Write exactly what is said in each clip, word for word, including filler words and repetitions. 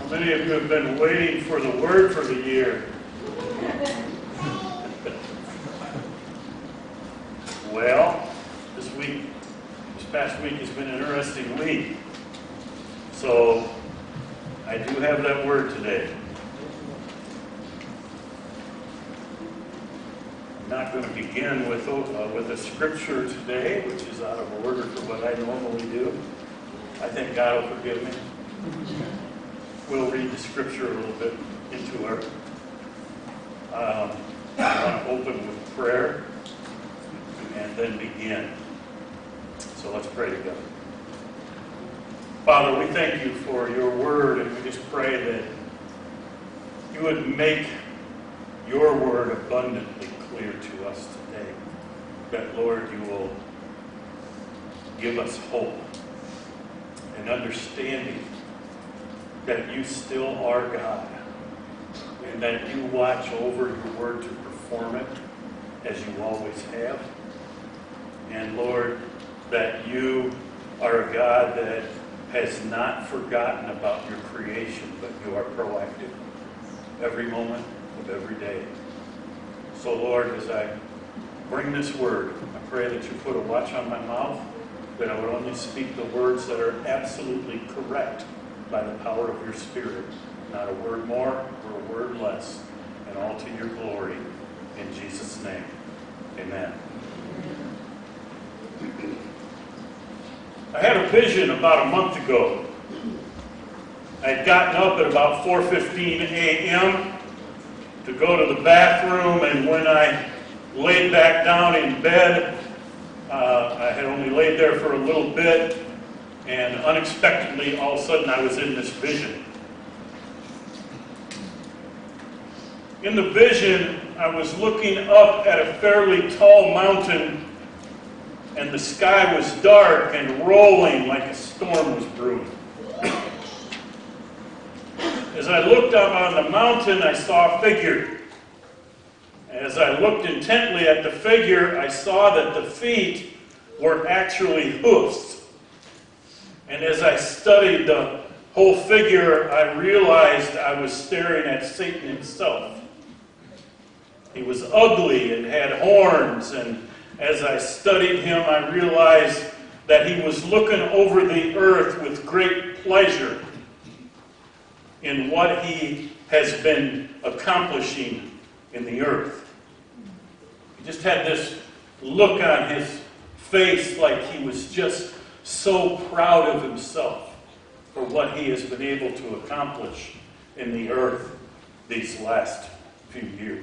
Many of you have been waiting for the word for the year. Well, this week, this past week has been an interesting week. So, I do have that word today. I'm not going to begin with, uh, with a scripture today, which is out of order for what I normally do. I think God will forgive me. We'll read the scripture a little bit into our. Um, I want to open with prayer and then begin. So let's pray together. Father, we thank you for your word, and we just pray that you would make your word abundantly clear to us today. That, Lord, you will give us hope and understanding that you still are God, and that you watch over your word to perform it as you always have. And Lord, that you are a God that has not forgotten about your creation, but you are proactive every moment of every day. So Lord, as I bring this word, I pray that you put a watch on my mouth, that I would only speak the words that are absolutely correct by the power of your Spirit, not a word more or a word less, and all to your glory. In Jesus' name, amen. I had a vision about a month ago. I had gotten up at about four fifteen a.m. to go to the bathroom, and when I laid back down in bed, uh, I had only laid there for a little bit, and unexpectedly, all of a sudden, I was in this vision. In the vision, I was looking up at a fairly tall mountain, and the sky was dark and rolling like a storm was brewing. As I looked up on the mountain, I saw a figure. As I looked intently at the figure, I saw that the feet were actually hoofs. And as I studied the whole figure, I realized I was staring at Satan himself. He was ugly and had horns, and as I studied him, I realized that he was looking over the earth with great pleasure in what he has been accomplishing in the earth. He just had this look on his face like he was just so proud of himself for what he has been able to accomplish in the earth these last few years.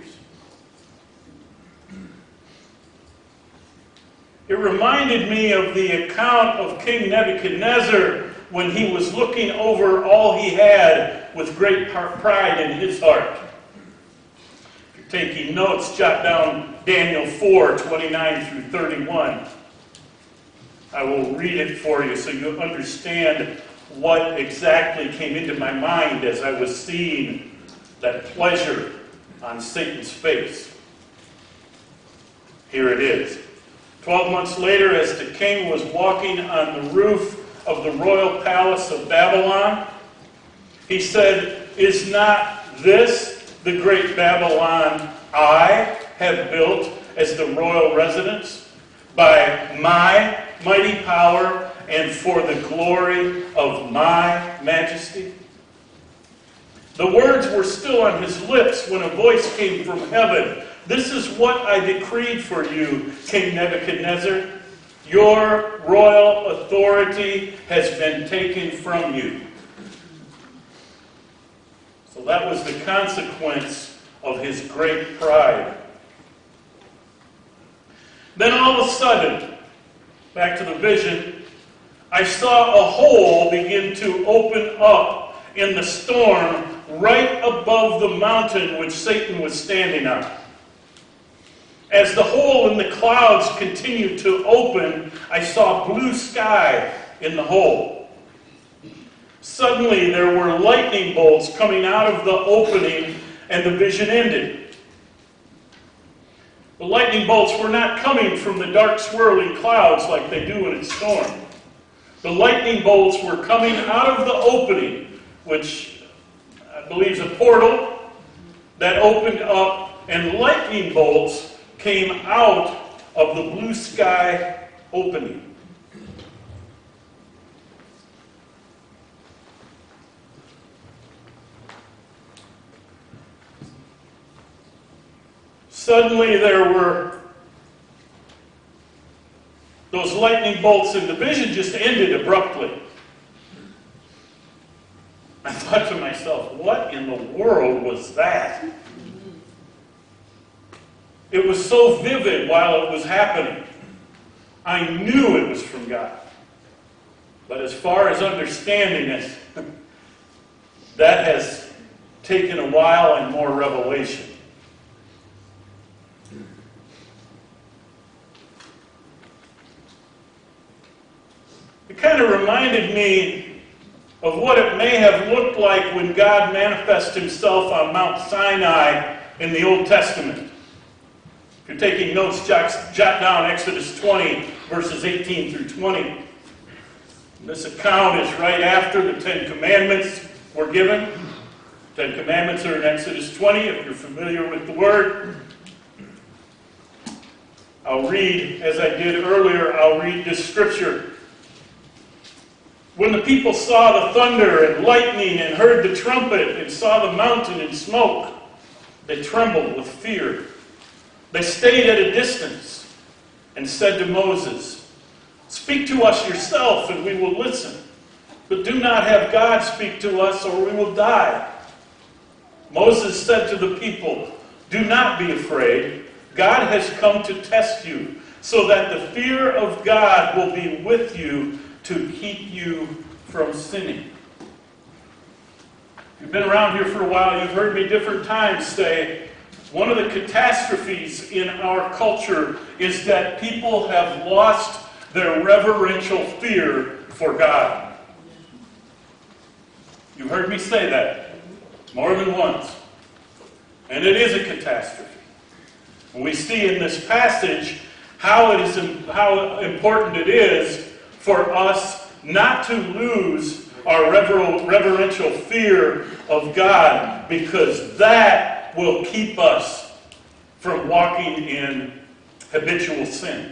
It reminded me of the account of King Nebuchadnezzar when he was looking over all he had with great pride in his heart. If you're taking notes, jot down Daniel four, twenty-nine through thirty-one. I will read it for you so you understand what exactly came into my mind as I was seeing that pleasure on Satan's face. Here it is. Twelve months later, as the king was walking on the roof of the royal palace of Babylon, he said, "Is not this the great Babylon I have built as the royal residence by my mighty power and for the glory of my majesty?" The words were still on his lips when a voice came from heaven. "This is what I decreed for you, King Nebuchadnezzar. Your royal authority has been taken from you." So that was the consequence of his great pride. Then all of a sudden, back to the vision, I saw a hole begin to open up in the storm right above the mountain which Satan was standing on. As the hole in the clouds continued to open, I saw blue sky in the hole. Suddenly there were lightning bolts coming out of the opening, and the vision ended. The lightning bolts were not coming from the dark swirling clouds like they do in a storm. The lightning bolts were coming out of the opening, which believes a portal that opened up, and lightning bolts came out of the blue sky opening. Suddenly there were those lightning bolts, and the vision just ended abruptly. I thought to myself, what in the world was that? It was so vivid while it was happening. I knew it was from God. But as far as understanding it, that has taken a while and more revelation. It kind of reminded me of what it may have looked like when God manifested himself on Mount Sinai in the Old Testament. If you're taking notes, jot, jot down Exodus twenty, verses eighteen through twenty. This account is right after the Ten Commandments were given. Ten Commandments are in Exodus twenty, if you're familiar with the word. I'll read, as I did earlier, I'll read this scripture. When the people saw the thunder and lightning and heard the trumpet and saw the mountain in smoke, they trembled with fear. They stayed at a distance and said to Moses, "Speak to us yourself and we will listen, but do not have God speak to us or we will die." Moses said to the people, "Do not be afraid. God has come to test you, so that the fear of God will be with you to keep you from sinning." If you've been around here for a while, you've heard me different times say, one of the catastrophes in our culture is that people have lost their reverential fear for God. You've heard me say that more than once. And it is a catastrophe. We see in this passage how it is how important it is for us not to lose our rever- reverential fear of God, because that will keep us from walking in habitual sin.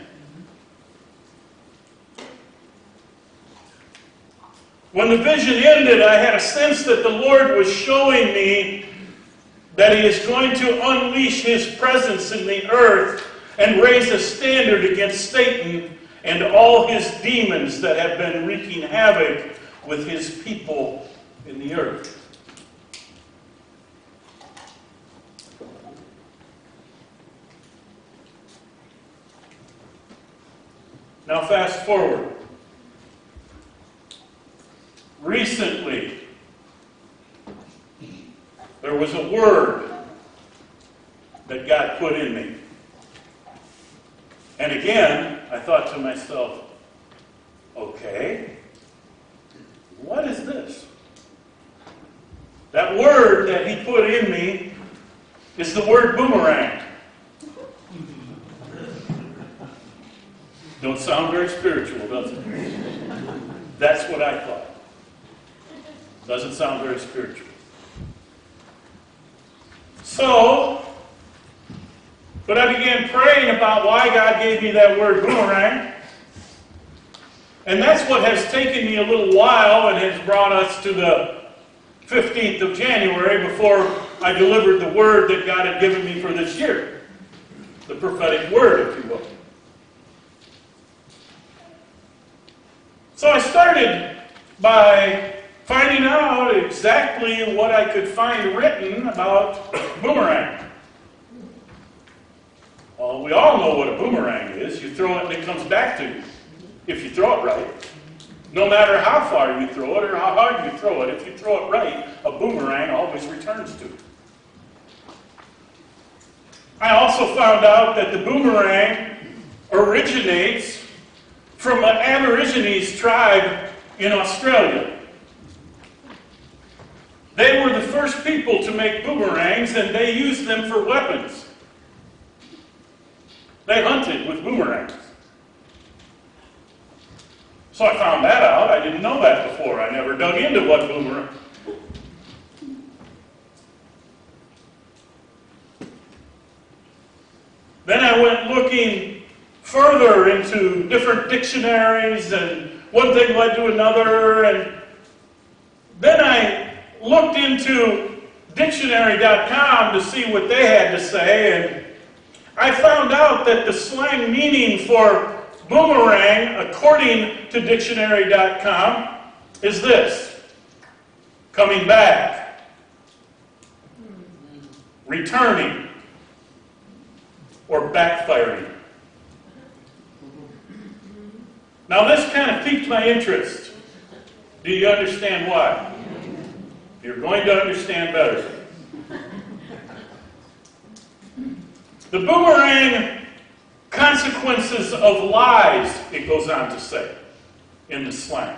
When the vision ended, I had a sense that the Lord was showing me that he is going to unleash his presence in the earth and raise a standard against Satan and all his demons that have been wreaking havoc with his people in the earth. Now fast forward. Recently, there was a word that God put in me. And again, I thought to myself, okay, what is this? That word that he put in me is the word boomerang. Don't sound very spiritual, does it? That's what I thought. Doesn't sound very spiritual. So, but I began praying about why God gave me that word boomerang. And that's what has taken me a little while and has brought us to the fifteenth of January before I delivered the word that God had given me for this year. The prophetic word, if you will. So I started by finding out exactly what I could find written about boomerang. Well, we all know what a boomerang is. You throw it and it comes back to you, if you throw it right. No matter how far you throw it or how hard you throw it, if you throw it right, a boomerang always returns to you. I also found out that the boomerang originates from an Aborigines tribe in Australia. They were the first people to make boomerangs, and they used them for weapons. They hunted with boomerangs. So I found that out. I didn't know that before. I never dug into what boomerang. looking further into different dictionaries, and one thing led to another, and then I looked into dictionary dot com to see what they had to say, and I found out that the slang meaning for boomerang, according to dictionary dot com, is this: coming back, returning, or backfiring. Now this kind of piqued my interest. Do you understand why? You're going to understand better. The boomerang consequences of lies, it goes on to say in the slang.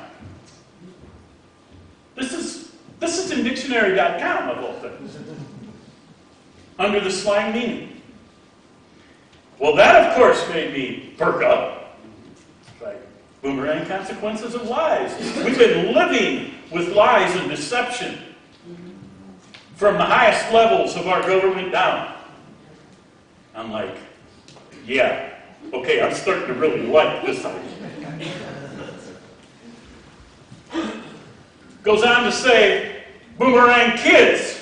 This is this is in dictionary dot com of all things. Under the slang meaning. Well, that of course made me perk up. Like, boomerang consequences of lies. We've been living with lies and deception from the highest levels of our government down. I'm like, yeah, okay, I'm starting to really like this idea. Goes on to say, boomerang kids,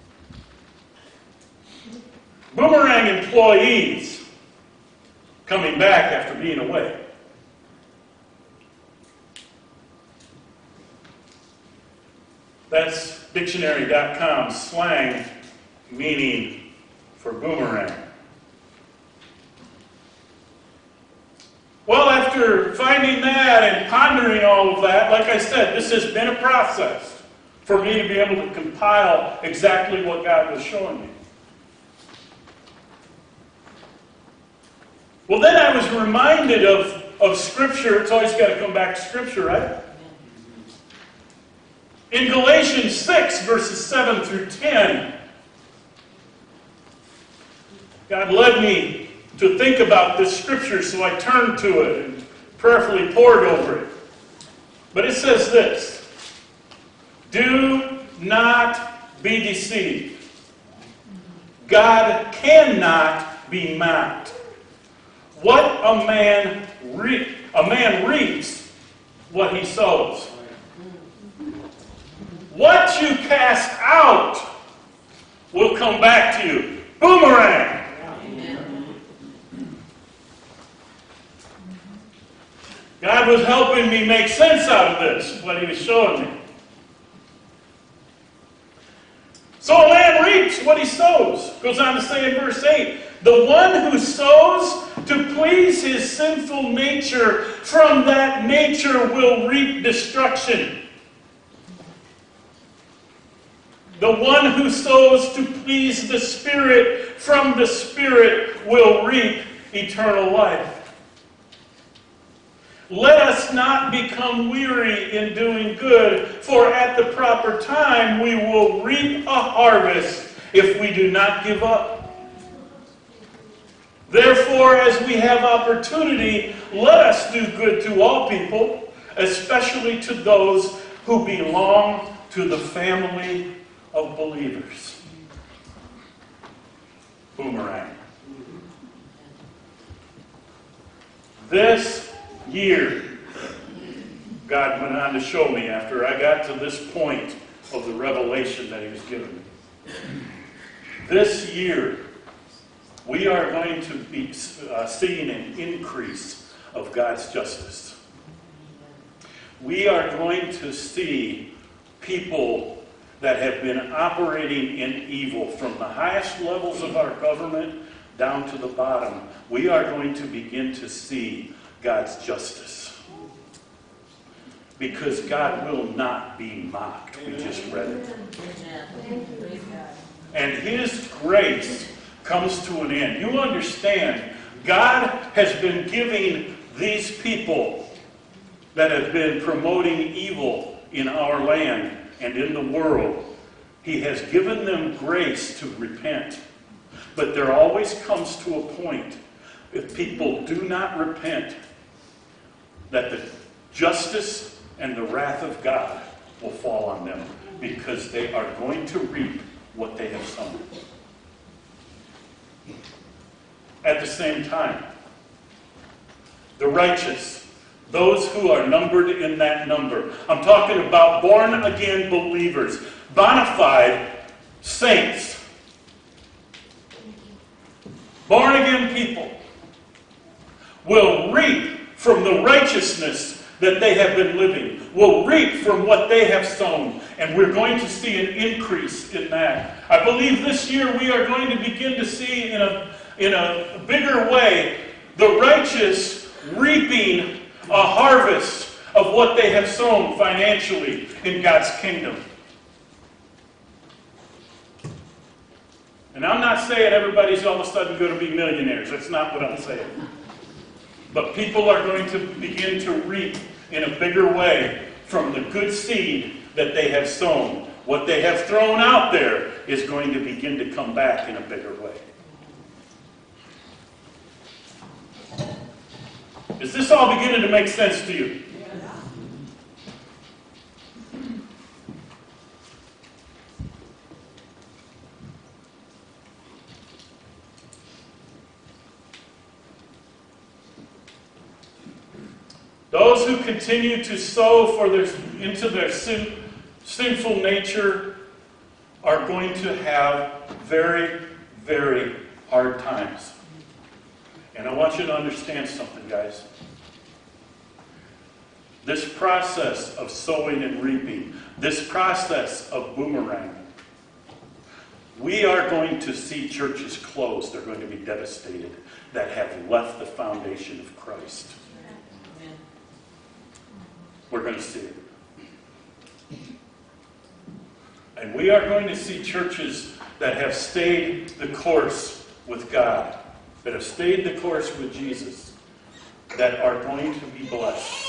boomerang employees coming back after being away. That's dictionary dot com slang meaning for boomerang. Well, after finding that and pondering all of that, like I said, this has been a process for me to be able to compile exactly what God was showing me. Well, then I was reminded of, of Scripture. It's always got to come back to Scripture, right? In Galatians six, verses seven through ten, God led me to think about this Scripture, so I turned to it and prayerfully pored over it. But it says this: do not be deceived. God cannot be mocked. What a man re- a man reaps what he sows. What you cast out will come back to you. Boomerang. God was helping me make sense out of this, what he was showing me. So a man reaps what he sows. Goes on to say in verse eight, the one who sows to please his sinful nature, from that nature will reap destruction. The one who sows to please the Spirit, from the Spirit will reap eternal life. Let us not become weary in doing good, for at the proper time we will reap a harvest if we do not give up. Therefore, as we have opportunity, let us do good to all people, especially to those who belong to the family of believers. Boomerang. This year, God went on to show me after I got to this point of the revelation that he was giving me. This year, we are going to be uh, seeing an increase of God's justice. We are going to see people that have been operating in evil from the highest levels of our government down to the bottom. We are going to begin to see God's justice. Because God will not be mocked. We just read it. And his grace comes to an end. You understand, God has been giving these people that have been promoting evil in our land and in the world, he has given them grace to repent. But there always comes to a point, if people do not repent, that the justice and the wrath of God will fall on them, because they are going to reap what they have sown. At the same time, the righteous, those who are numbered in that number. I'm talking about born-again believers, bona fide saints, born-again people will reap from the righteousness that they have been living, will reap from what they have sown. And we're going to see an increase in that. I believe this year we are going to begin to see in a, in a bigger way the righteous reaping a harvest of what they have sown financially in God's kingdom. And I'm not saying everybody's all of a sudden going to be millionaires. That's not what I'm saying. But people are going to begin to reap in a bigger way from the good seed that they have sown. What they have thrown out there is going to begin to come back in a bigger way. Is this all beginning to make sense to you? Those who continue to sow for their, into their sin, sinful nature are going to have very, very hard times. And I want you to understand something, guys. This process of sowing and reaping, this process of boomerang, we are going to see churches closed. They're going to be devastated that have left the foundation of Christ. We're going to see it. And we are going to see churches that have stayed the course with God, that have stayed the course with Jesus, that are going to be blessed.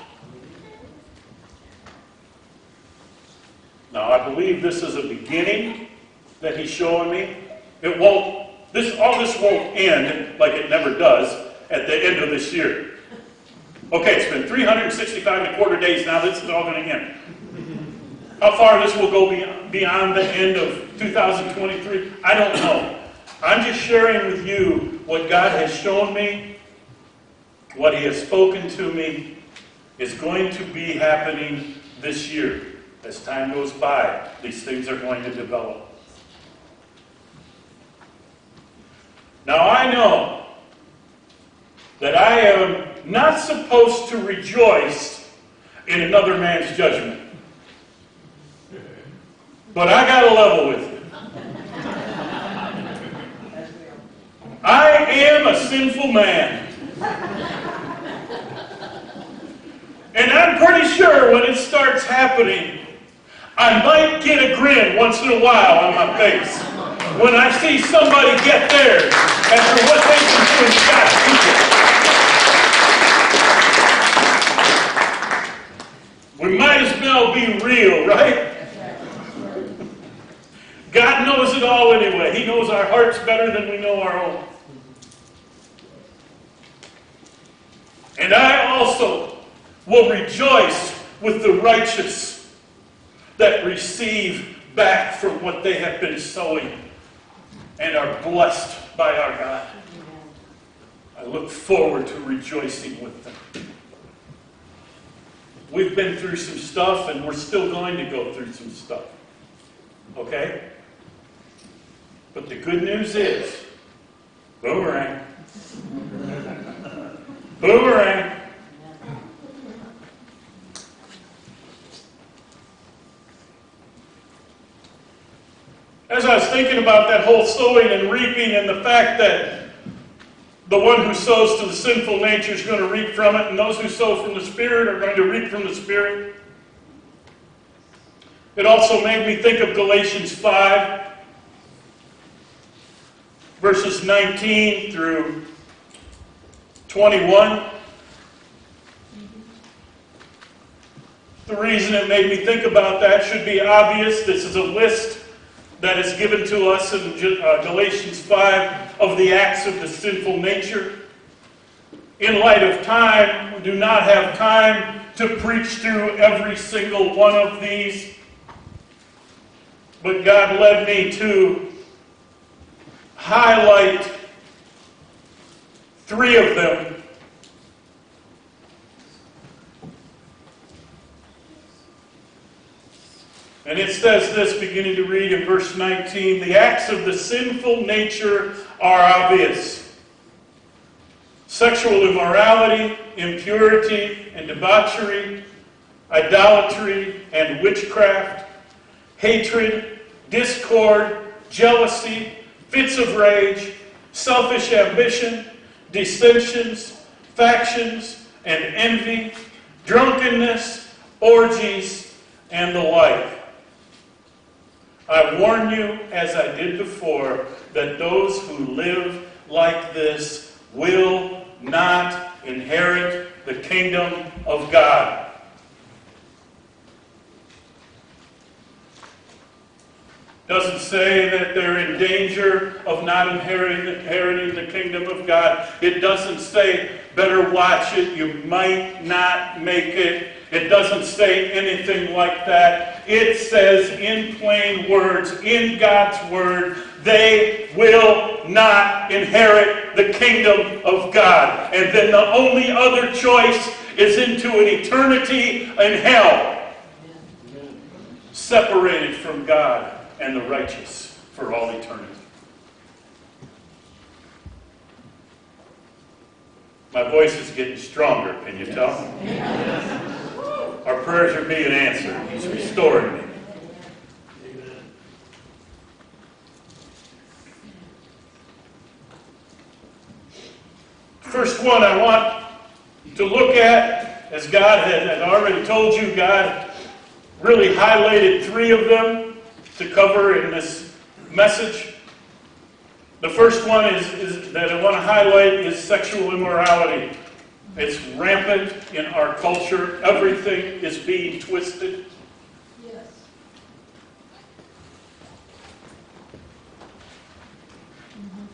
Now, I believe this is a beginning that he's showing me. It won't, this, all this won't end like it never does at the end of this year. Okay, it's been three hundred sixty-five and a quarter days now. This is all going to end. How far this will go beyond the end of two thousand twenty-three, I don't know. I'm just sharing with you what God has shown me, what he has spoken to me, is going to be happening this year. As time goes by, these things are going to develop. Now I know that I am not supposed to rejoice in another man's judgment. But I got to level with you. I am a sinful man. And I'm pretty sure when it starts happening, I might get a grin once in a while on my face when I see somebody get theirs after what they've been doing to God's people. We might as well be real, right? God knows it all anyway. He knows our hearts better than we know our own. And I also will rejoice with the righteous that receive back from what they have been sowing and are blessed by our God. I look forward to rejoicing with them. We've been through some stuff and we're still going to go through some stuff. Okay? But the good news is, boomerang. Boomerang. As I was thinking about that whole sowing and reaping and the fact that the one who sows to the sinful nature is going to reap from it, and those who sow from the Spirit are going to reap from the Spirit, it also made me think of Galatians five, verses nineteen through twenty-one. The reason it made me think about that should be obvious. This is a list that is given to us in Galatians five of the acts of the sinful nature. In light of time, we do not have time to preach through every single one of these. But God led me to highlight three of them And it says this, beginning to read in verse nineteen, the acts of the sinful nature are obvious. Sexual immorality, impurity and debauchery, idolatry and witchcraft, hatred, discord, jealousy, fits of rage, selfish ambition, dissensions, factions, and envy, drunkenness, orgies, and the like. I warn you, as I did before, that those who live like this will not inherit the kingdom of God. Doesn't say that they're in danger of not inheriting, inheriting the kingdom of God. It doesn't say, better watch it, you might not make it. It doesn't say anything like that. It says in plain words, in God's word, they will not inherit the kingdom of God. And then the only other choice is into an eternity in hell, separated from God and the righteous for all eternity. My voice is getting stronger, can you tell? Yes. Our prayers are being answered. He's restoring me. First one I want to look at, as God had, had already told you, God really highlighted three of them to cover in this message. The first one is, is that I want to highlight is sexual immorality. It's rampant in our culture. Everything is being twisted. Yes. Mm-hmm.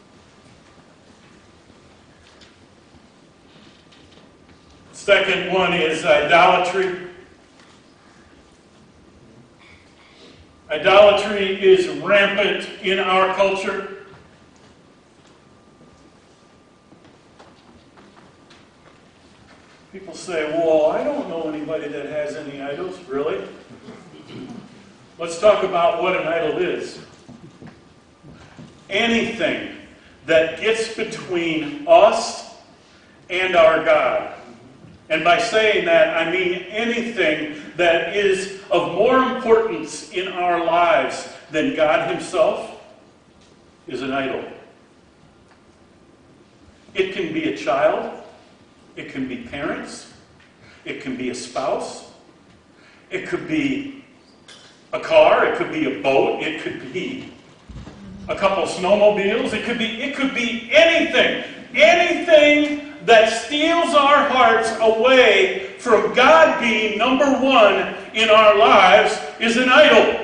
Second one is idolatry. Idolatry is rampant in our culture. People say, well, I don't know anybody that has any idols. Really? Let's talk about what an idol is. Anything that gets between us and our God. And by saying that, I mean anything that is of more importance in our lives than God Himself is an idol. It can be a child. It can be parents. It can be a spouse. It could be a car. It could be a boat. It could be a couple snowmobiles. It could be, it could be anything. Anything that steals our hearts away from God being number one in our lives is an idol.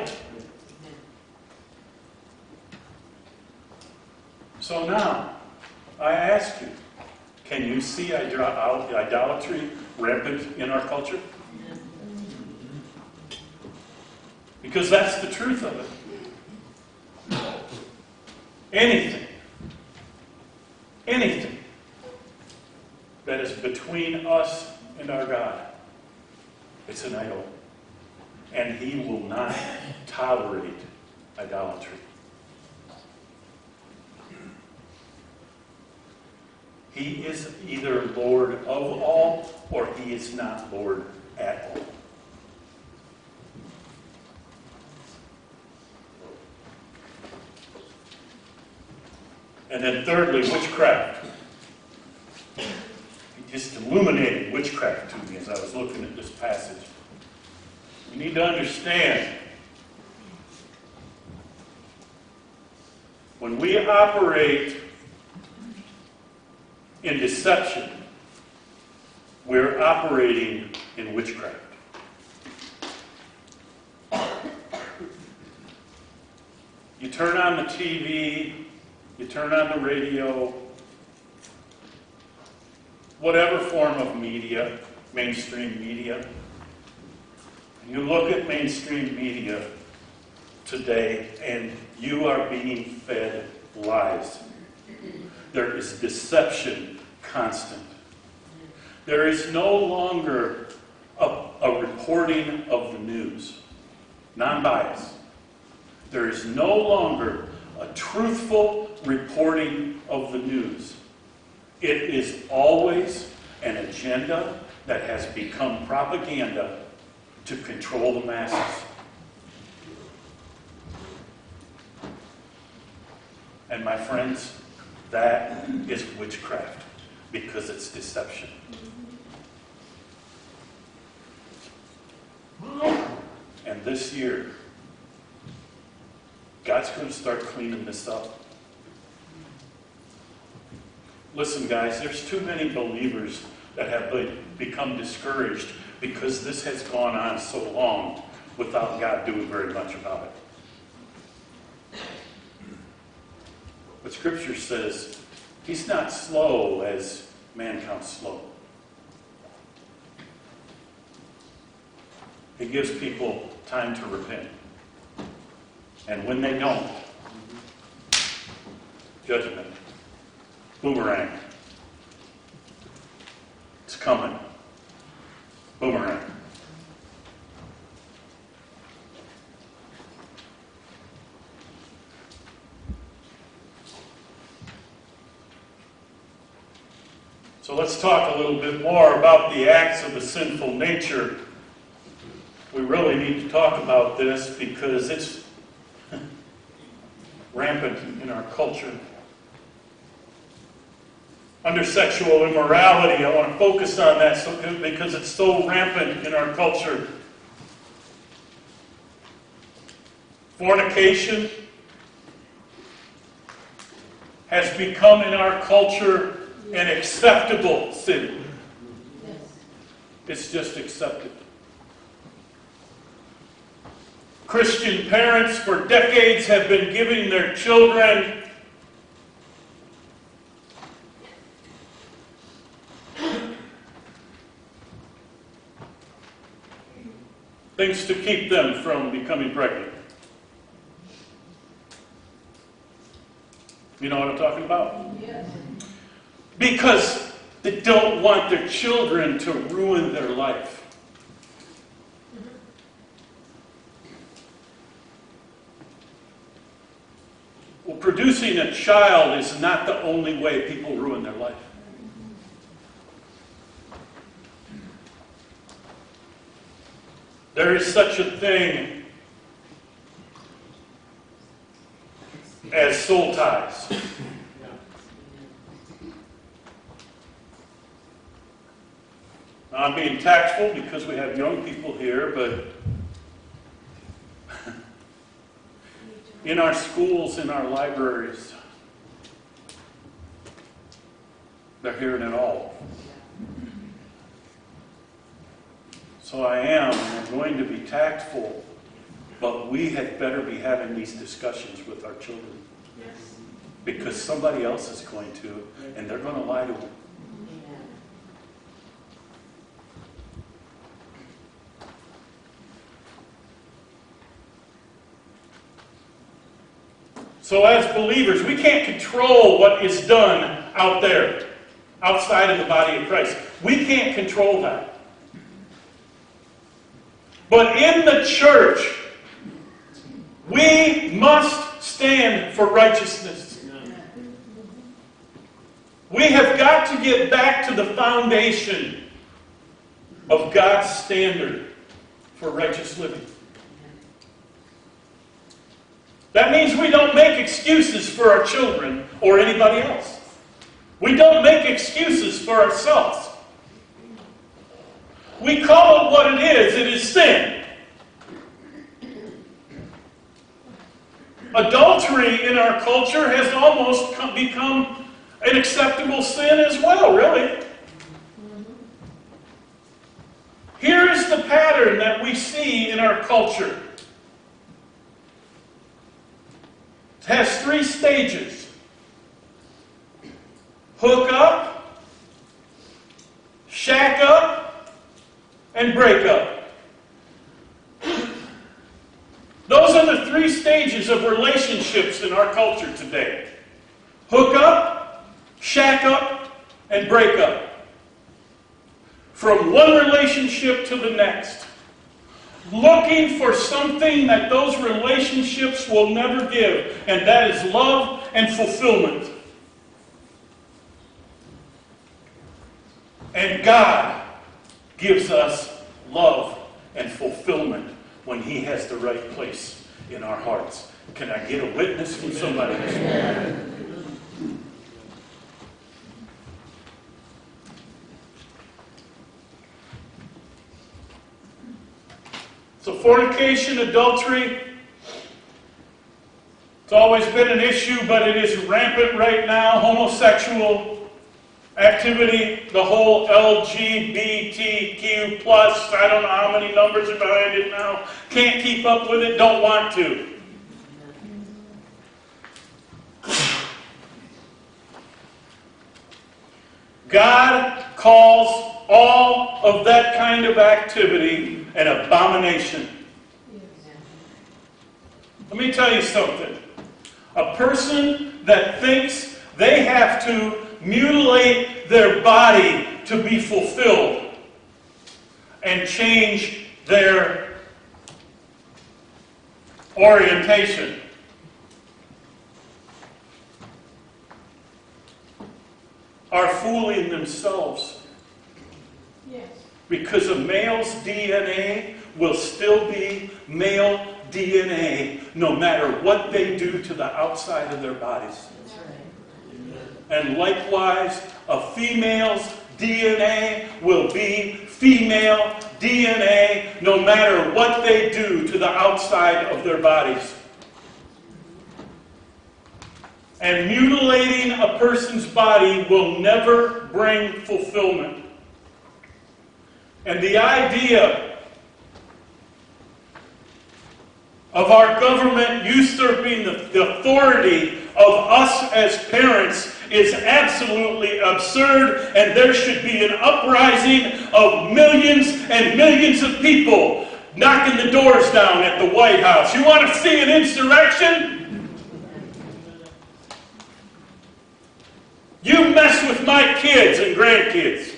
So now, I ask you, can you see idolatry rampant in our culture? Because that's the truth of it. Anything, anything that is between us and our God, it's an idol. And He will not tolerate idolatry. He is either Lord of all, or He is not Lord at all. And then thirdly, witchcraft. He just illuminated witchcraft to me as I was looking at this passage. We need to understand, when we operate in deception, we're operating in witchcraft. You turn on the T V, you turn on the radio, whatever form of media, mainstream media, and you look at mainstream media today and you are being fed lies. There is deception constant. There is no longer a, a reporting of the news. non-biased. There is no longer a truthful reporting of the news. It is always an agenda that has become propaganda to control the masses. And my friends, that is witchcraft, because it's deception. And this year, God's going to start cleaning this up. Listen, guys, there's too many believers that have been, become discouraged because this has gone on so long without God doing very much about it. But Scripture says He's not slow as man counts slow. He gives people time to repent. And when they don't, judgment, boomerang. It's coming. Boomerang. So let's talk a little bit more about the acts of the sinful nature. We really need to talk about this because it's rampant in our culture. Under sexual immorality, I want to focus on that so, because it's so rampant in our culture. Fornication has become in our culture an acceptable sin. Yes. It's just accepted. Christian parents for decades have been giving their children things to keep them from becoming pregnant. You know what I'm talking about? Yes. Because they don't want their children to ruin their life. Well, producing a child is not the only way people ruin their life. There is such a thing as soul ties. I'm being tactful because we have young people here, but in our schools, in our libraries, they're hearing it all. So I am, I'm going to be tactful, but we had better be having these discussions with our children. Yes. Because somebody else is going to, and they're going to lie to them. So as believers, we can't control what is done out there, outside of the body of Christ. We can't control that. But in the church, we must stand for righteousness. We have got to get back to the foundation of God's standard for righteous living. That means we don't make excuses for our children or anybody else. We don't make excuses for ourselves. We call it what it is. It is sin. Adultery in our culture has almost become an acceptable sin as well, really. Here is the pattern that we see in our culture. It has three stages. Hook up, shack up, and break up. Those are the three stages of relationships in our culture today. Hook up, shack up, and break up. From one relationship to the next. looking for something that those relationships will never give, and that is love and fulfillment. And God gives us love and fulfillment when He has the right place in our hearts. Can I get a witness from somebody this morning? So fornication, adultery, it's always been an issue, but it is rampant right now. Homosexual activity, the whole L G B T Q plus, I don't know how many numbers are behind it now. Can't keep up with it, don't want to. God calls all of that kind of activity an abomination. Let me tell you something. A person that thinks they have to mutilate their body to be fulfilled and change their orientation are fooling themselves. Yes. Because a male's D N A will still be male D N A no matter what they do to the outside of their bodies. That's right. And likewise, a female's D N A will be female D N A no matter what they do to the outside of their bodies. And mutilating a person's body will never bring fulfillment. And the idea of our government usurping the, the authority of us as parents is absolutely absurd, and there should be an uprising of millions and millions of people knocking the doors down at the White House. You want to see an insurrection? You mess with my kids and grandkids.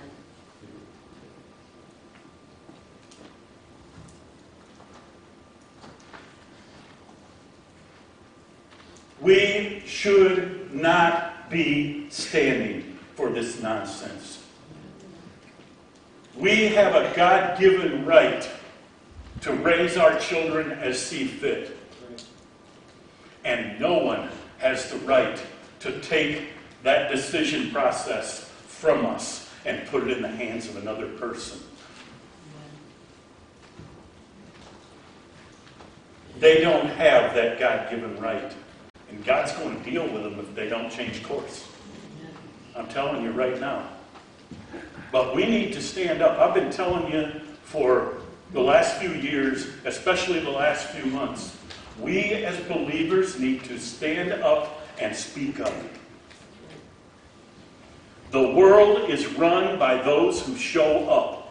We should not be standing for this nonsense. We have a God-given right to raise our children as see fit. And no one has the right to take that decision process from us and put it in the hands of another person. They don't have that God-given right. And God's going to deal with them if they don't change course. I'm telling you right now. But we need to stand up. I've been telling you for the last few years, especially the last few months, we as believers need to stand up and speak up. The world is run by those who show up.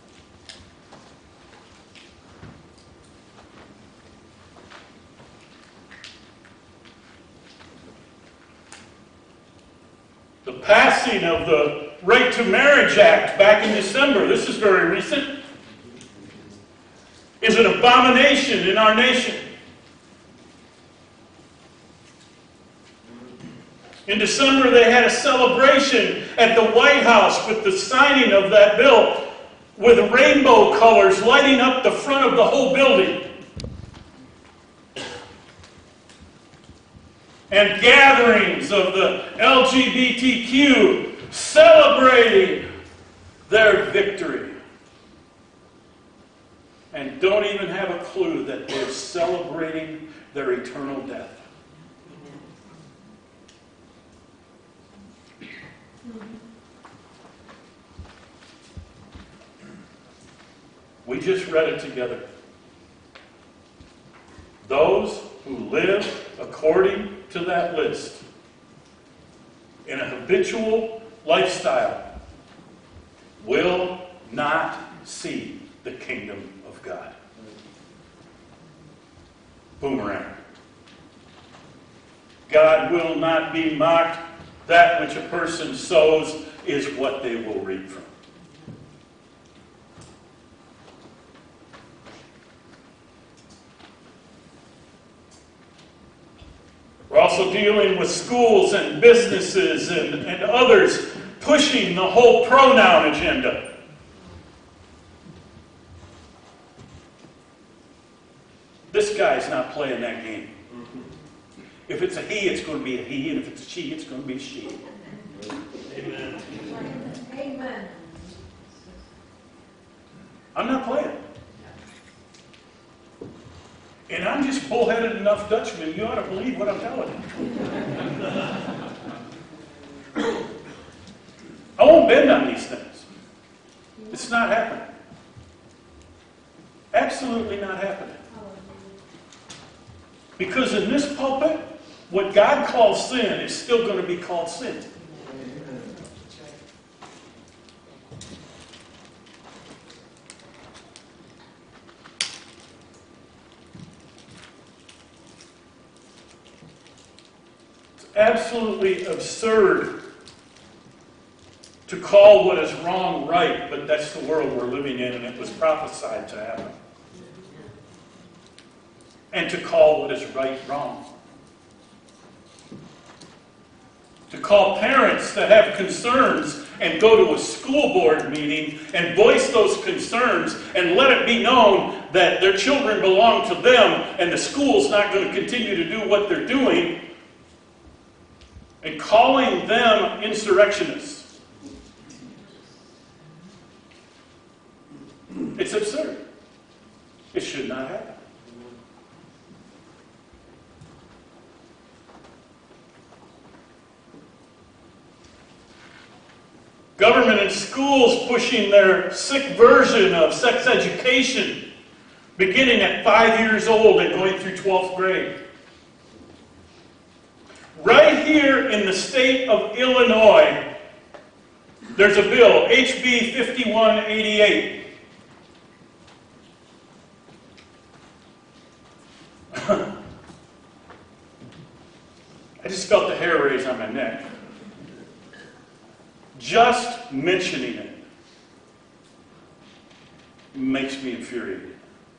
The passing of the Right to Marriage Act back in December, this is very recent, is an abomination in our nation. In December, they had a celebration at the White House with the signing of that bill with rainbow colors lighting up the front of the whole building. And gatherings of the L G B T Q celebrating their victory. And don't even have a clue that they're celebrating their eternal death. We just read it together. Those who live according to that list in a habitual lifestyle will not see the kingdom of God. Boomerang. God will not be mocked. That which a person sows is what they will reap from. We're also dealing with schools and businesses and, and others pushing the whole pronoun agenda. This guy's not playing that game. If it's a he, it's going to be a he, and if it's a she, it's going to be a she. Amen. Amen. I'm not playing. And I'm just bullheaded enough Dutchman, you ought to believe what I'm telling you. I won't bend on these things. It's not happening. Absolutely not happening. Because in this pulpit, what God calls sin is still going to be called sin. Absolutely absurd to call what is wrong right, but that's the world we're living in, and it was prophesied to happen. And to call what is right wrong. To call parents that have concerns and go to a school board meeting and voice those concerns and let it be known that their children belong to them and the school's not going to continue to do what they're doing, and calling them insurrectionists. It's absurd. It should not happen. Government and schools pushing their sick version of sex education, beginning at five years old and going through twelfth grade. Right here in the state of Illinois, there's a bill, H B fifty-one eighty-eight. I just felt the hair raise on my neck. Just mentioning it makes me infuriated.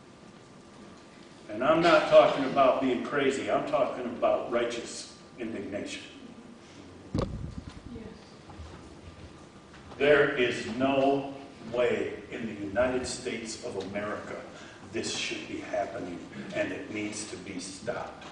And I'm not talking about being crazy. I'm talking about righteous indignation. Yes. There is no way in the United States of America this should be happening, and it needs to be stopped.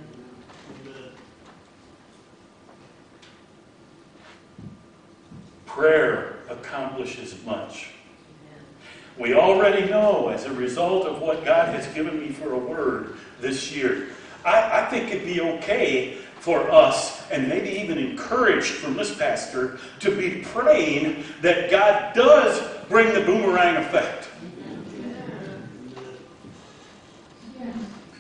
Prayer accomplishes much. We already know, as a result of what God has given me for a word this year, I, I think it'd be okay for us, and maybe even encouraged from this pastor, to be praying that God does bring the boomerang effect. Yes.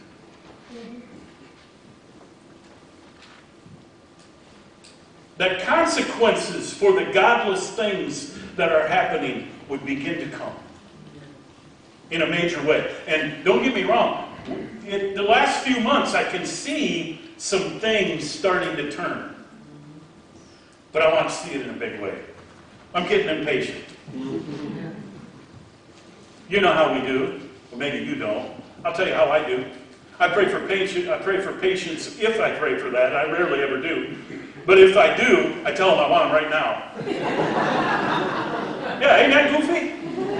That consequences for the godless things that are happening would begin to come in a major way. And don't get me wrong, in the last few months I can see some things starting to turn. But I want to see it in a big way. I'm getting impatient. You know how we do. Well, maybe you don't. I'll tell you how I do. I pray for patience. I pray for patience if I pray for that. I rarely ever do. But if I do, I tell them I want them right now. Yeah, ain't that goofy?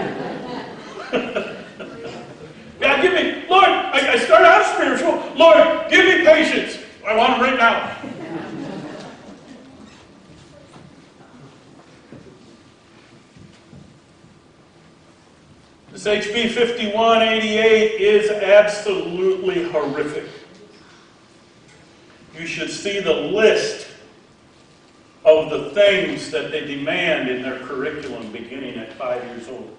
Yeah, give me, Lord, I, I start out spiritual. Lord, give me patience. I want them right now. This H B fifty-one eighty-eight is absolutely horrific. You should see the list of the things that they demand in their curriculum beginning at five years old.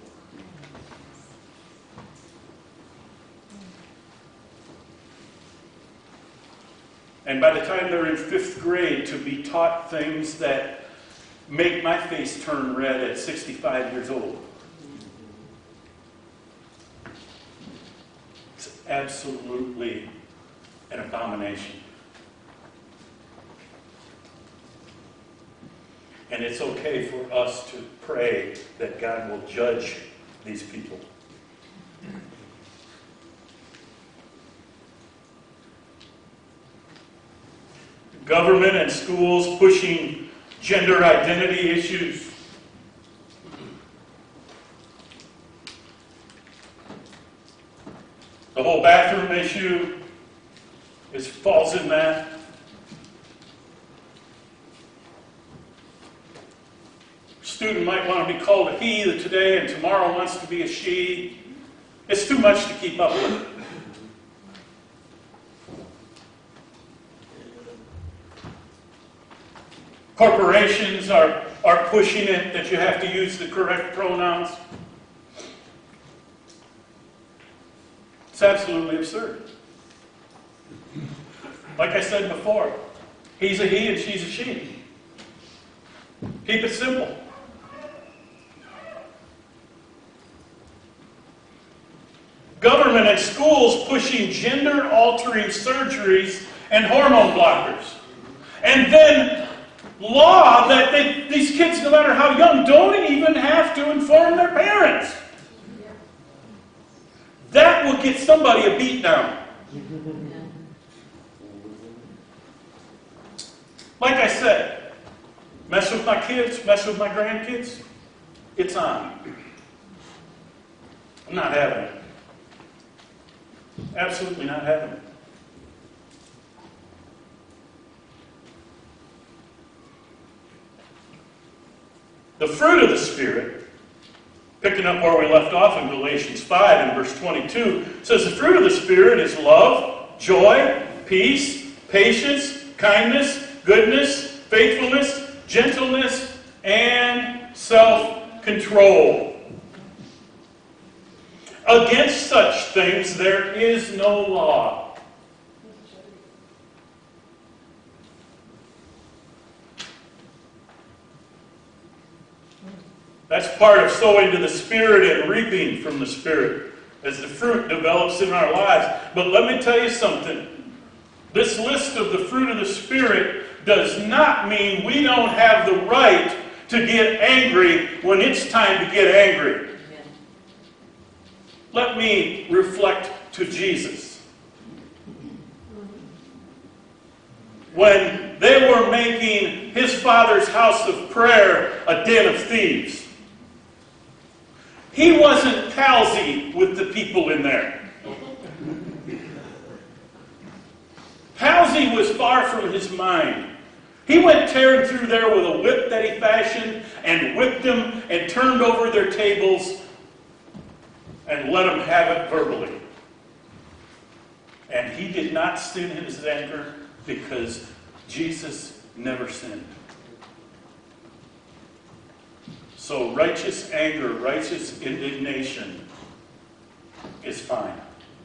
And by the time they're in fifth grade, to be taught things that make my face turn red at sixty-five years old. It's absolutely an abomination. And it's okay for us to pray that God will judge these people. Government and schools pushing gender identity issues. The whole bathroom issue is falls in that. Student might want to be called a he today and tomorrow wants to be a she. It's too much to keep up with. Corporations are, are pushing it that you have to use the correct pronouns. It's absolutely absurd. Like I said before, he's a he and she's a she. Keep it simple. Government and schools pushing gender-altering surgeries and hormone blockers. And then law that they, these kids, no matter how young, don't even have to inform their parents. That will get somebody a beat down. Like I said, mess with my kids, mess with my grandkids, it's on. I'm not having it. Absolutely not having it. The fruit of the Spirit, picking up where we left off in Galatians five and verse twenty-two, says the fruit of the Spirit is love, joy, peace, patience, kindness, goodness, faithfulness, gentleness, and self-control. Against such things there is no law. That's part of sowing to the Spirit and reaping from the Spirit as the fruit develops in our lives. But let me tell you something. This list of the fruit of the Spirit does not mean we don't have the right to get angry when it's time to get angry. Let me reflect to Jesus. When they were making his Father's house of prayer a den of thieves, he wasn't palsy with the people in there. Palsy was far from his mind. He went tearing through there with a whip that he fashioned and whipped them and turned over their tables and let them have it verbally. And he did not sin in his anger because Jesus never sinned. So righteous anger, righteous indignation is fine.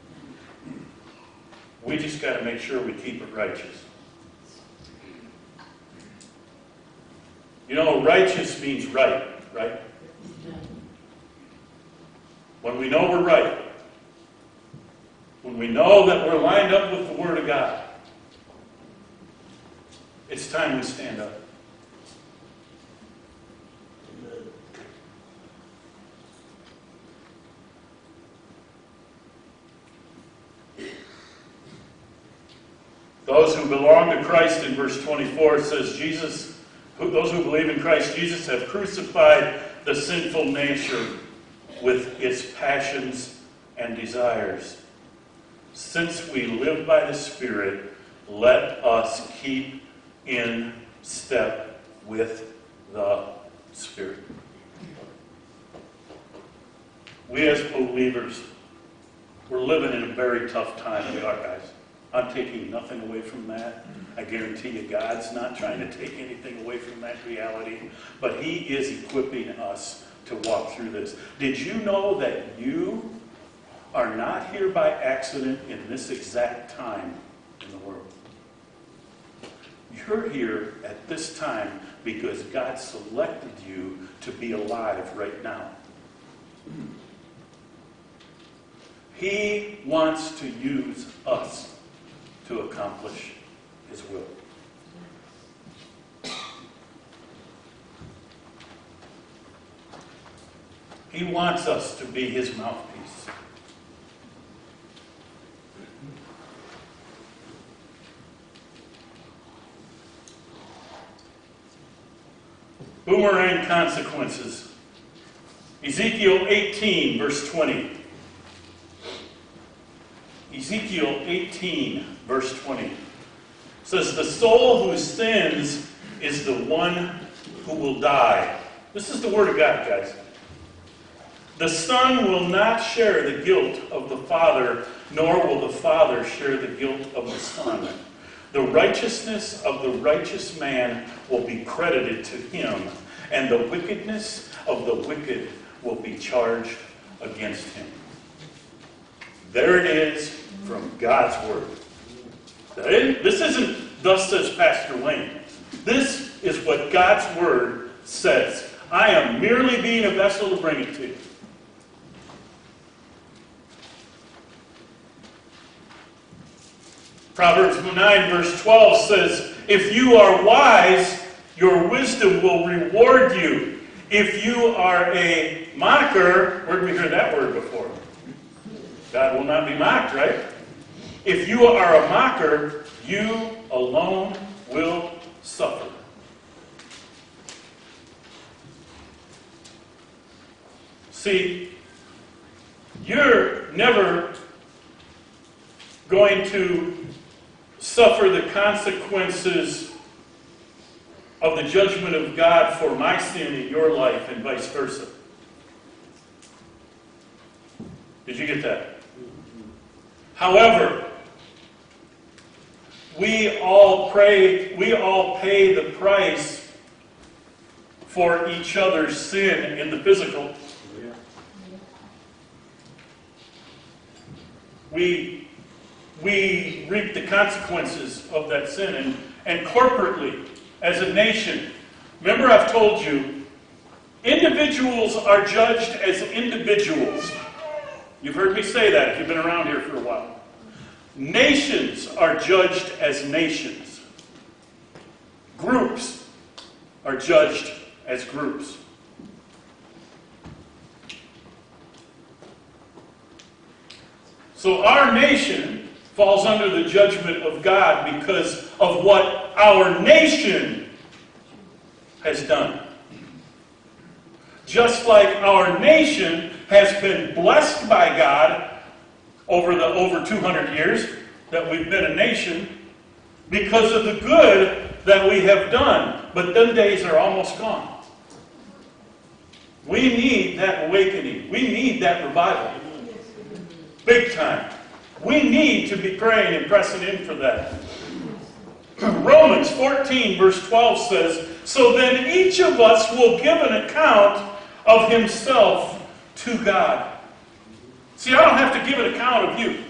We just got to make sure we keep it righteous. You know, righteous means right, right? When we know we're right, when we know that we're lined up with the Word of God, it's time we stand up. Those who belong to Christ, in verse twenty-four, says Jesus, who, those who believe in Christ Jesus have crucified the sinful nature with its passions and desires. Since we live by the Spirit, let us keep in step with the Spirit. We as believers, we're living in a very tough time. We are, guys. I'm taking nothing away from that. I guarantee you God's not trying to take anything away from that reality. But He is equipping us to walk through this. Did you know that you are not here by accident in this exact time in the world? You're here at this time because God selected you to be alive right now. He wants to use us to accomplish His will. He wants us to be His mouthpiece. Boomerang consequences. Ezekiel eighteen, verse twenty. Ezekiel eighteen, verse twenty. Says, the soul who sins is the one who will die. This is the word of God, guys. The son will not share the guilt of the father, nor will the father share the guilt of the son. The righteousness of the righteous man will be credited to him, and the wickedness of the wicked will be charged against him. There it is from God's word. This isn't, thus says Pastor Wayne. This is what God's word says. I am merely being a vessel to bring it to you. Proverbs nine, verse twelve says, if you are wise, your wisdom will reward you. If you are a mocker, where did we hear that word before? God will not be mocked, right? If you are a mocker, you alone will suffer. See, you're never going to suffer the consequences of the judgment of God for my sin in your life and vice versa. Did you get that? However, we all pray, we all pay the price for each other's sin in the physical. We, we reap the consequences of that sin. And, and corporately, as a nation, remember I've told you, individuals are judged as individuals. You've heard me say that if you've been around here for a while. Nations are judged as nations. Groups are judged as groups. So our nation falls under the judgment of God because of what our nation has done. Just like our nation has been blessed by God over the over two hundred years that we've been a nation because of the good that we have done. But them days are almost gone. We need that awakening. We need that revival. Big time. We need to be praying and pressing in for that. Romans fourteen verse twelve says, so then each of us will give an account of himself to God. See, I don't have to give an account of you.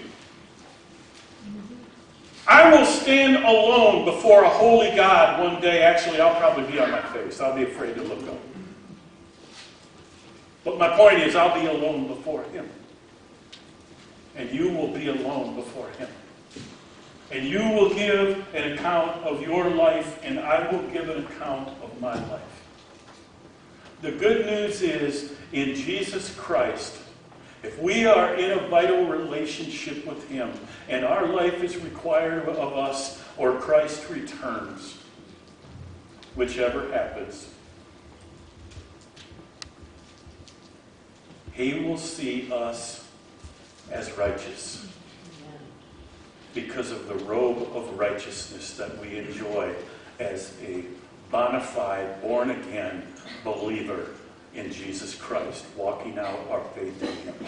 I will stand alone before a holy God one day. Actually, I'll probably be on my face. I'll be afraid to look up. But my point is, I'll be alone before him. And you will be alone before him. And you will give an account of your life, and I will give an account of my life. The good news is, in Jesus Christ, if we are in a vital relationship with him, and our life is required of us, or Christ returns, whichever happens, he will see us as righteous because of the robe of righteousness that we enjoy as a bona fide, born-again believer in Jesus Christ, walking out our faith in him.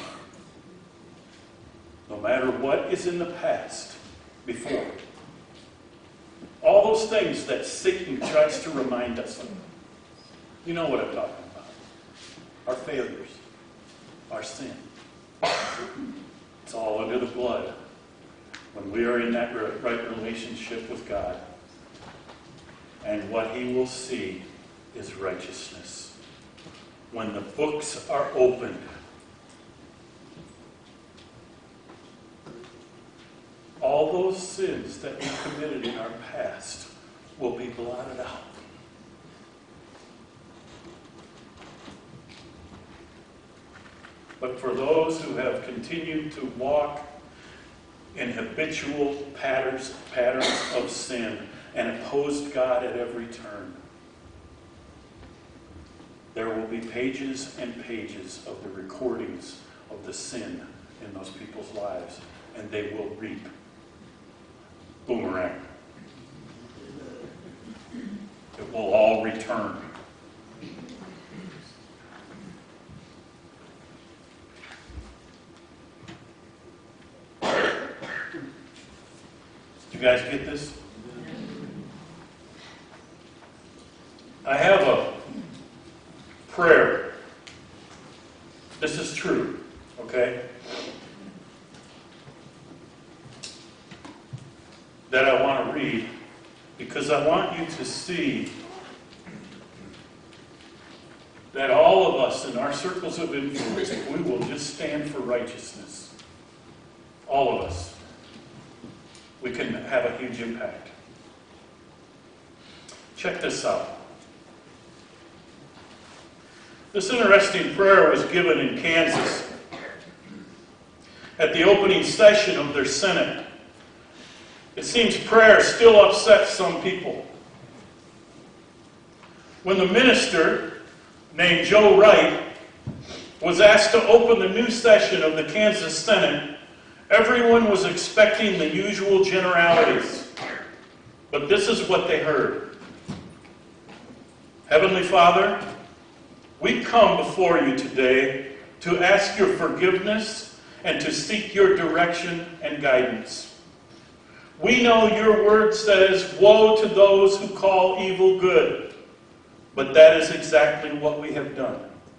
No matter what is in the past, before, all those things that Satan tries to remind us of, you know what I'm talking about. Our failures, our sin. It's all under the blood when we are in that right relationship with God. And what he will see is righteousness. When the books are opened, all those sins that we committed in our past will be blotted out. But for those who have continued to walk in habitual patterns, patterns of sin and opposed God at every turn, be pages and pages of the recordings of the sin in those people's lives, and they will reap boomerang. It will all return. You guys get this? I have a prayer. This is true, okay? That I want to read because I want you to see that all of us in our circles of influence, if we will just stand for righteousness, all of us, we can have a huge impact. Check this out. This interesting prayer was given in Kansas at the opening session of their Senate. It seems prayer still upsets some people. When the minister, named Joe Wright, was asked to open the new session of the Kansas Senate, everyone was expecting the usual generalities. But this is what they heard. Heavenly Father, we come before you today to ask your forgiveness and to seek your direction and guidance. We know your word says, woe to those who call evil good. But that is exactly what we have done.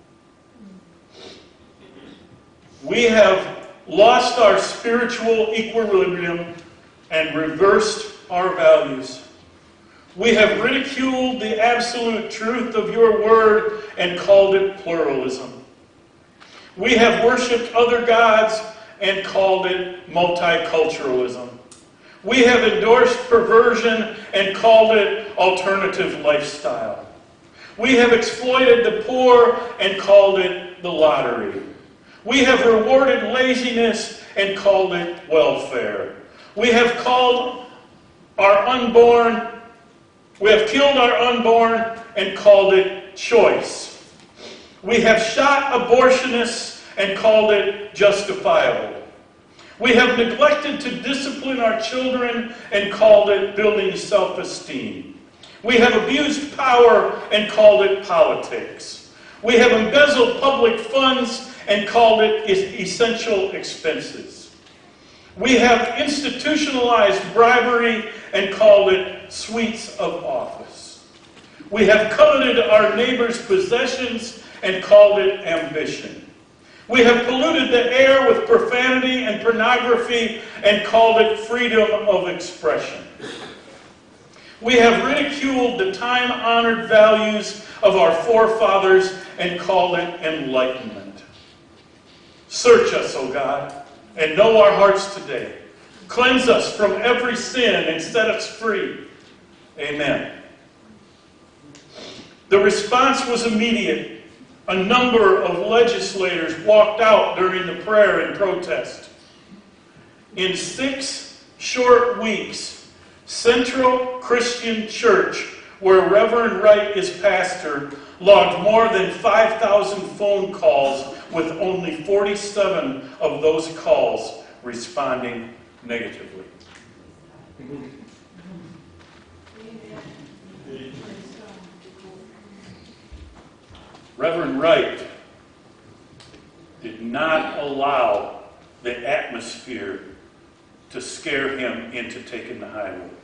We have lost our spiritual equilibrium and reversed our values. We have ridiculed the absolute truth of your word and called it pluralism. We have worshipped other gods and called it multiculturalism. We have endorsed perversion and called it alternative lifestyle. We have exploited the poor and called it the lottery. We have rewarded laziness and called it welfare. We have called our unborn We have killed our unborn and called it choice. We have shot abortionists and called it justifiable. We have neglected to discipline our children and called it building self-esteem. We have abused power and called it politics. We have embezzled public funds and called it essential expenses. We have institutionalized bribery and called it suites of office. We have coveted our neighbor's possessions and called it ambition. We have polluted the air with profanity and pornography and called it freedom of expression. We have ridiculed the time-honored values of our forefathers and called it enlightenment. Search us, O God, and know our hearts today. Cleanse us from every sin and set us free. Amen. The response was immediate. A number of legislators walked out during the prayer and protest. In six short weeks, Central Christian Church, where Reverend Wright is pastor, logged more than five thousand phone calls, with only forty-seven of those calls responding negatively. Reverend Wright did not allow the atmosphere to scare him into taking the high road.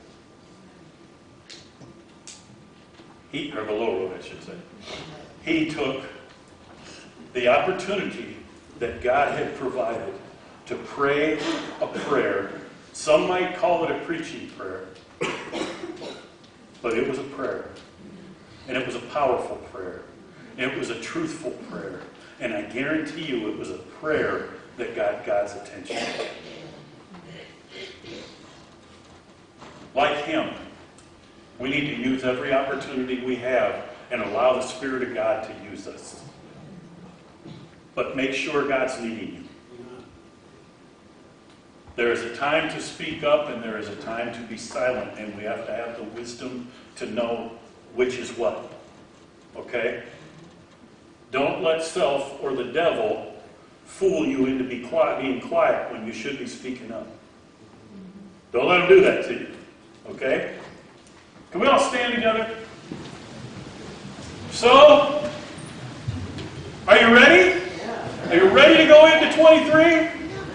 He, or the low road, I should say. He took the opportunity that God had provided to pray a prayer. Some might call it a preaching prayer, but it was a prayer. And it was a powerful prayer. And it was a truthful prayer. And I guarantee you it was a prayer that got God's attention. Like him, we need to use every opportunity we have and allow the Spirit of God to use us. But make sure God's leading you. There is a time to speak up and there is a time to be silent, and we have to have the wisdom to know which is what. Okay? Don't let self or the devil fool you into be quiet, being quiet when you should be speaking up. Don't let them do that to you. Okay? Can we all stand together? So, are you ready? Are you ready to go into twenty-three?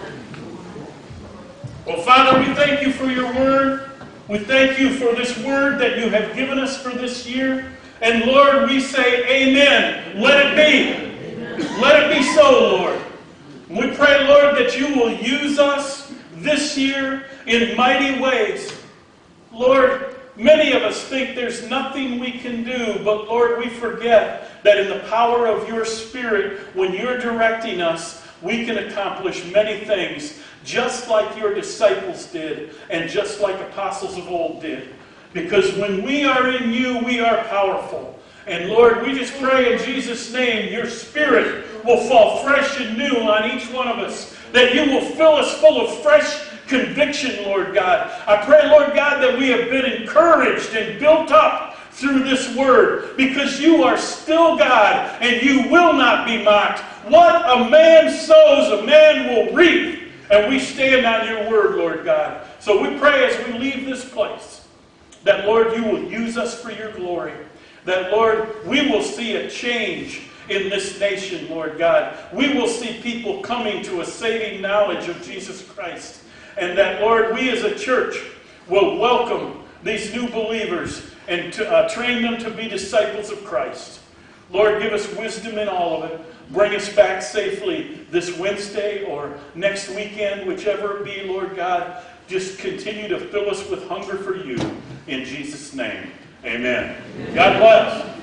Well, Father, we thank you for your word. We thank you for this word that you have given us for this year. And Lord, we say amen. Let it be. Amen. Let it be so, Lord. We pray, Lord, that you will use us this year in mighty ways. Lord, many of us think there's nothing we can do, but Lord, we forget that in the power of your Spirit, when you're directing us, we can accomplish many things, just like your disciples did, and just like apostles of old did. Because when we are in you, we are powerful. And Lord, we just pray in Jesus' name, your Spirit will fall fresh and new on each one of us. That you will fill us full of fresh conviction, Lord God. I pray, Lord God, that we have been encouraged and built up through this word. Because you are still God and you will not be mocked. What a man sows, a man will reap. And we stand on your word, Lord God. So we pray as we leave this place, that, Lord, you will use us for your glory. That, Lord, we will see a change in this nation, Lord God. We will see people coming to a saving knowledge of Jesus Christ. And that, Lord, we as a church will welcome these new believers and to, uh, train them to be disciples of Christ. Lord, give us wisdom in all of it. Bring us back safely this Wednesday or next weekend, whichever it be, Lord God. Just continue to fill us with hunger for you. In Jesus' name, amen. Amen. God bless.